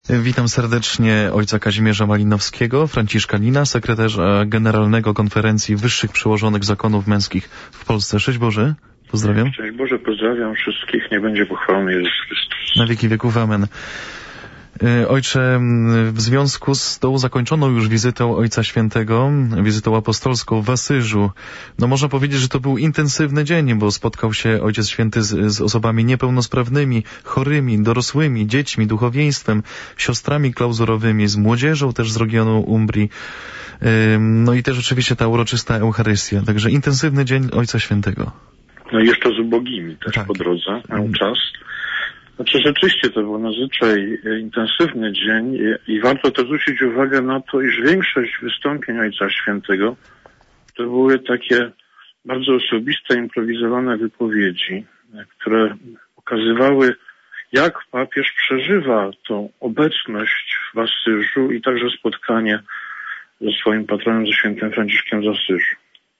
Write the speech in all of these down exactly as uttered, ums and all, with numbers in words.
Witam serdecznie ojca Kazimierza Malinowskiego, franciszkanina, sekretarza generalnego Konferencji Wyższych Przełożonych Zakonów Męskich w Polsce. Szczęść Boże, pozdrawiam. Szczęść Boże, pozdrawiam wszystkich, niech będzie pochwalony Jezus Chrystus. Na wieki wieków, amen. Ojcze, w związku z tą zakończoną już wizytą Ojca Świętego, wizytą apostolską w Asyżu, no można powiedzieć, że to był intensywny dzień, bo spotkał się Ojciec Święty z, z osobami niepełnosprawnymi, chorymi, dorosłymi, dziećmi, duchowieństwem, siostrami klauzurowymi, z młodzieżą też z regionu Umbrii, no i też oczywiście ta uroczysta Eucharystia. Także intensywny dzień Ojca Świętego. No i jeszcze z ubogimi też tak. po drodze, miał czas. Znaczy rzeczywiście to był nadzwyczaj intensywny dzień i warto też zwrócić uwagę na to, iż większość wystąpień Ojca Świętego to były takie bardzo osobiste, improwizowane wypowiedzi, które pokazywały, jak papież przeżywa tą obecność w Asyżu i także spotkanie ze swoim patronem, ze świętym Franciszkiem z Asyżu.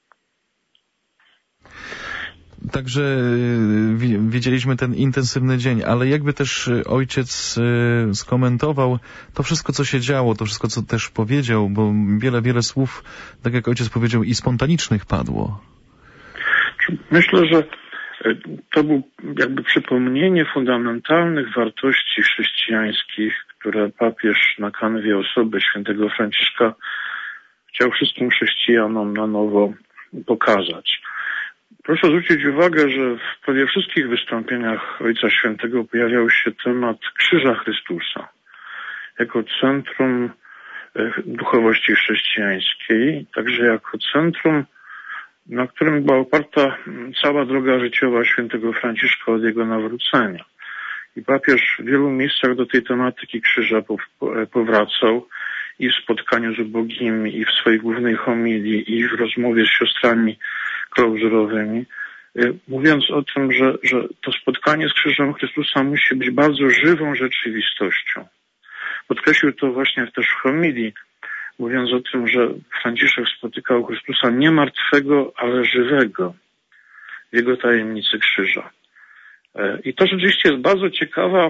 Także widzieliśmy ten intensywny dzień, ale jakby też ojciec skomentował to wszystko, co się działo, to wszystko, co też powiedział, bo wiele, wiele słów, tak jak ojciec powiedział, i spontanicznych padło. Myślę, że to był jakby przypomnienie fundamentalnych wartości chrześcijańskich, które papież na kanwie osoby świętego Franciszka chciał wszystkim chrześcijanom na nowo pokazać. Proszę zwrócić uwagę, że w prawie wszystkich wystąpieniach Ojca Świętego pojawiał się temat Krzyża Chrystusa jako centrum duchowości chrześcijańskiej, także jako centrum, na którym była oparta cała droga życiowa świętego Franciszka od jego nawrócenia. I papież w wielu miejscach do tej tematyki krzyża powracał i w spotkaniu z ubogimi, i w swojej głównej homilii, i w rozmowie z siostrami klauzurowymi, mówiąc o tym, że, że to spotkanie z krzyżem Chrystusa musi być bardzo żywą rzeczywistością. Podkreślił to właśnie też w homilii, mówiąc o tym, że Franciszek spotykał Chrystusa nie martwego, ale żywego w jego tajemnicy krzyża. I to rzeczywiście jest bardzo ciekawa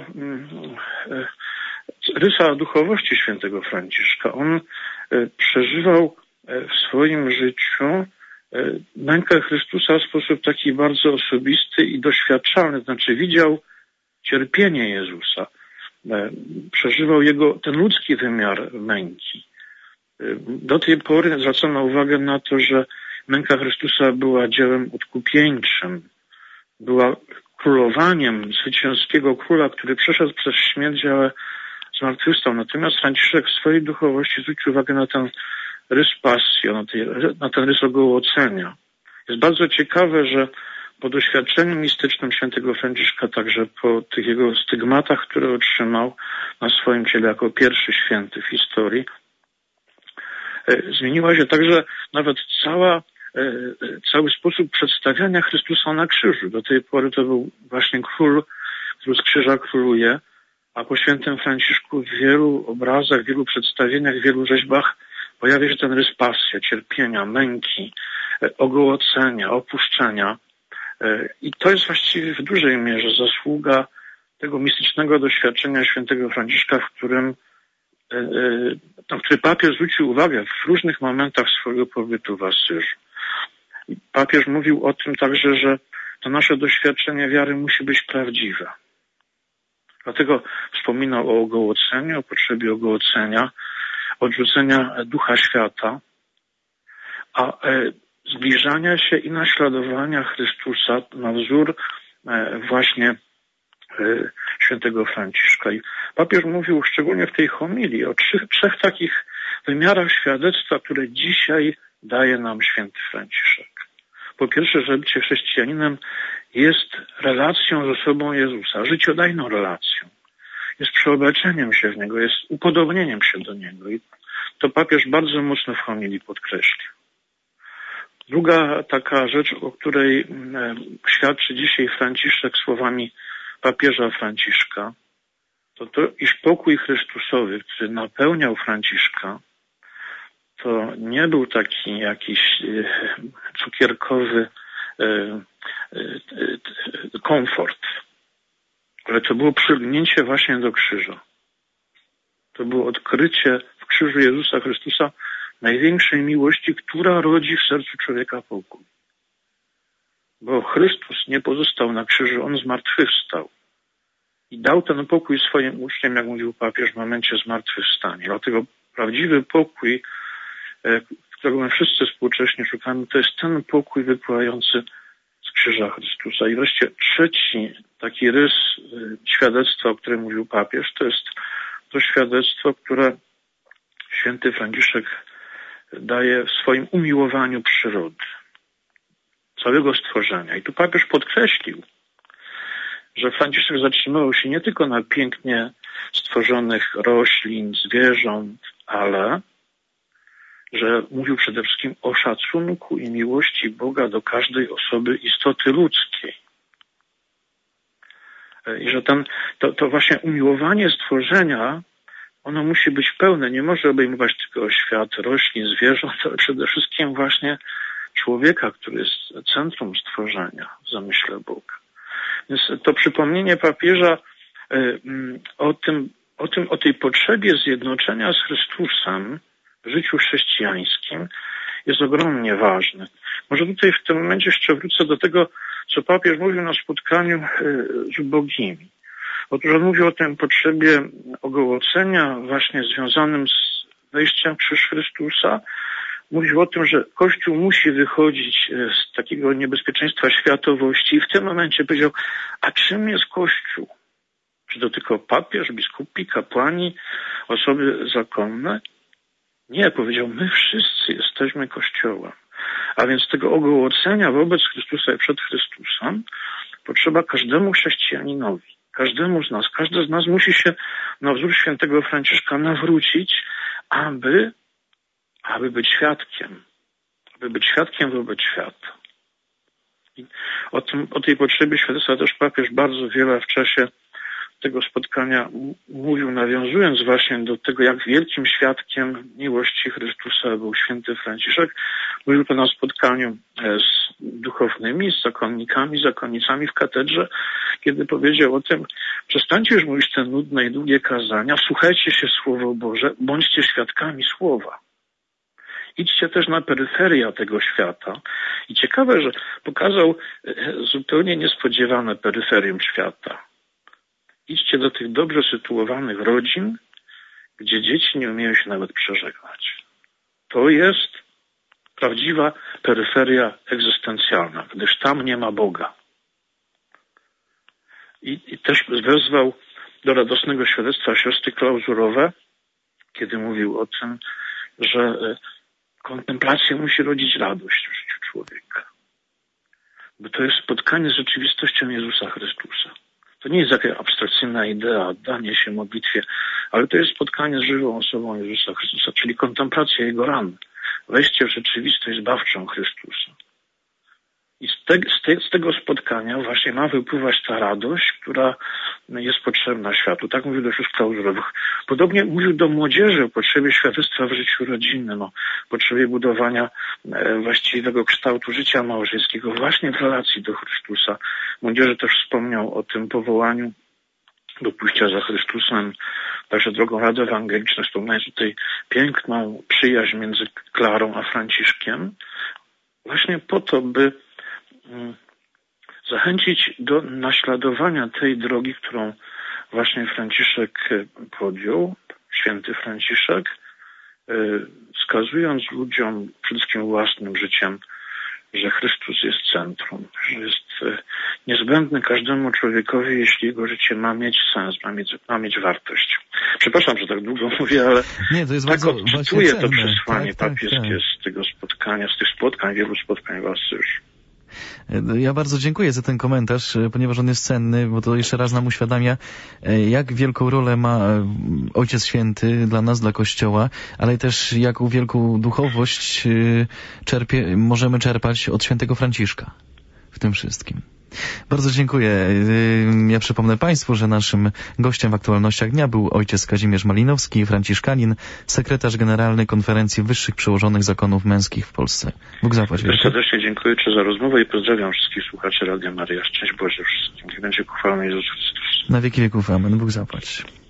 rysa duchowości świętego Franciszka. On przeżywał w swoim życiu mękę Chrystusa w sposób taki bardzo osobisty i doświadczalny, znaczy widział cierpienie Jezusa, przeżywał jego, ten ludzki wymiar męki. Do tej pory zwracano uwagę na to, że męka Chrystusa była dziełem odkupieńczym, była królowaniem zwycięskiego króla, który przeszedł przez śmierć, ale zmartwychwstał. Natomiast Franciszek w swojej duchowości zwrócił uwagę na ten rys pasji, na, tej, na ten rys ogołocenia. Jest bardzo ciekawe, że po doświadczeniu mistycznym świętego Franciszka, także po tych jego stygmatach, które otrzymał na swoim ciele jako pierwszy święty w historii, zmieniła się także nawet cała, cały sposób przedstawiania Chrystusa na krzyżu. Do tej pory to był właśnie król, który z krzyża króluje, a po świętym Franciszku w wielu obrazach, w wielu przedstawieniach, w wielu rzeźbach pojawia się ten rys pasja, cierpienia, męki, ogołocenia, opuszczenia. I to jest właściwie w dużej mierze zasługa tego mistycznego doświadczenia świętego Franciszka, w którym, na który papież zwrócił uwagę w różnych momentach swojego pobytu w Asyżu. I papież mówił o tym także, że to nasze doświadczenie wiary musi być prawdziwe. Dlatego wspominał o ogołoceniu, o potrzebie ogołocenia, odrzucenia ducha świata, a zbliżania się i naśladowania Chrystusa na wzór właśnie świętego Franciszka. I papież mówił szczególnie w tej homilii o trzech, trzech takich wymiarach świadectwa, które dzisiaj daje nam święty Franciszek. Po pierwsze, że bycie chrześcijaninem jest relacją z osobą Jezusa, życiodajną relacją. Jest przeobeczeniem się w Niego, jest upodobnieniem się do Niego. I to papież bardzo mocno w homilii podkreślił. Druga taka rzecz, o której świadczy dzisiaj Franciszek słowami papieża Franciszka, to to, iż pokój Chrystusowy, który napełniał Franciszka, to nie był taki jakiś cukierkowy komfort, ale to było przylgnięcie właśnie do krzyża. To było odkrycie w krzyżu Jezusa Chrystusa największej miłości, która rodzi w sercu człowieka pokój. Bo Chrystus nie pozostał na krzyżu, On zmartwychwstał. I dał ten pokój swoim uczniom, jak mówił papież, w momencie zmartwychwstania. Dlatego prawdziwy pokój, którego my wszyscy współcześnie szukamy, to jest ten pokój wypływający z krzyża Chrystusa. I wreszcie trzeci taki rys świadectwa, o którym mówił papież, to jest to świadectwo, które święty Franciszek daje w swoim umiłowaniu przyrody, całego stworzenia. I tu papież podkreślił, że Franciszek zatrzymywał się nie tylko na pięknie stworzonych roślin, zwierząt, ale że mówił przede wszystkim o szacunku i miłości Boga do każdej osoby istoty ludzkiej. I że ten, to, to właśnie umiłowanie stworzenia, ono musi być pełne, nie może obejmować tylko świat roślin, zwierząt, ale przede wszystkim właśnie człowieka, który jest centrum stworzenia w zamyśle Boga. Więc to przypomnienie papieża o tym, o tym, o tej potrzebie zjednoczenia z Chrystusem w życiu chrześcijańskim jest ogromnie ważne. Może tutaj w tym momencie jeszcze wrócę do tego, co papież mówił na spotkaniu z ubogimi. Otóż on mówił o tej potrzebie ogołocenia właśnie związanym z wejściem w krzyż Chrystusa. Mówił o tym, że Kościół musi wychodzić z takiego niebezpieczeństwa światowości i w tym momencie powiedział, a czym jest Kościół? Czy to tylko papież, biskupi, kapłani, osoby zakonne? Nie, powiedział, my wszyscy jesteśmy Kościołem. A więc tego ogołocenia wobec Chrystusa i przed Chrystusem potrzeba każdemu chrześcijaninowi. Każdemu z nas. Każdy z nas musi się na wzór świętego Franciszka nawrócić, aby, aby być świadkiem. Aby być świadkiem wobec świata. I o, tym, o tej potrzebie świadectwa też papież bardzo wiele w czasie tego spotkania mówił, nawiązując właśnie do tego, jak wielkim świadkiem miłości Chrystusa był święty Franciszek. Mówił to na spotkaniu z duchownymi, z zakonnikami, zakonnicami w katedrze, kiedy powiedział o tym, przestańcie już mówić te nudne i długie kazania, słuchajcie się Słowo Boże, bądźcie świadkami Słowa. Idźcie też na peryferia tego świata. I ciekawe, że pokazał zupełnie niespodziewane peryferium świata. Idźcie do tych dobrze sytuowanych rodzin, gdzie dzieci nie umieją się nawet przeżegnać. To jest prawdziwa peryferia egzystencjalna, gdyż tam nie ma Boga. I, i też wezwał do radosnego świadectwa siostry klauzurowe, kiedy mówił o tym, że kontemplacja musi rodzić radość w życiu człowieka. Bo to jest spotkanie z rzeczywistością Jezusa Chrystusa. To nie jest jakaś abstrakcyjna idea, oddanie się modlitwie, ale to jest spotkanie z żywą osobą Jezusa Chrystusa, czyli kontemplacja Jego ran, wejście w rzeczywistość zbawczą Chrystusa. I z, te, z, te, z tego spotkania właśnie ma wypływać ta radość, która jest potrzebna światu. Tak mówił do sióstr klauzurowych. Podobnie mówił do młodzieży o potrzebie świadectwa w życiu rodzinnym, o potrzebie budowania właściwego kształtu życia małżeńskiego właśnie w relacji do Chrystusa. Młodzieży też wspomniał o tym powołaniu do pójścia za Chrystusem, także drogą rady ewangeliczną, wspomniałem tutaj piękną przyjaźń między Klarą a Franciszkiem, właśnie po to, by zachęcić do naśladowania tej drogi, którą właśnie Franciszek podjął, święty Franciszek, wskazując ludziom przede wszystkim własnym życiem, że Chrystus jest centrum, że jest niezbędny każdemu człowiekowi, jeśli jego życie ma mieć sens, ma mieć, ma mieć wartość. Przepraszam, że tak długo mówię, ale nie, to jest tak bardzo odczytuję to przesłanie tak, tak, papieskie tak. z tego spotkania, z tych spotkań, wielu spotkań w Asyżu. Ja bardzo dziękuję za ten komentarz, ponieważ on jest cenny, bo to jeszcze raz nam uświadamia, jak wielką rolę ma Ojciec Święty dla nas, dla Kościoła, ale też jaką wielką duchowość czerpie, możemy czerpać od świętego Franciszka w tym wszystkim. Bardzo dziękuję. Ja przypomnę Państwu, że naszym gościem w aktualnościach dnia był ojciec Kazimierz Malinowski, franciszkanin, sekretarz generalny Konferencji Wyższych Przełożonych Zakonów Męskich w Polsce. Bóg zapłać. Serdecznie dziękuję za rozmowę i pozdrawiam wszystkich słuchaczy Radia Maryja. Szczęść Boże wszystkim. Niech będzie pochwalony Jezus Chrystus. Na wieki wieków. Amen. Bóg zapłać.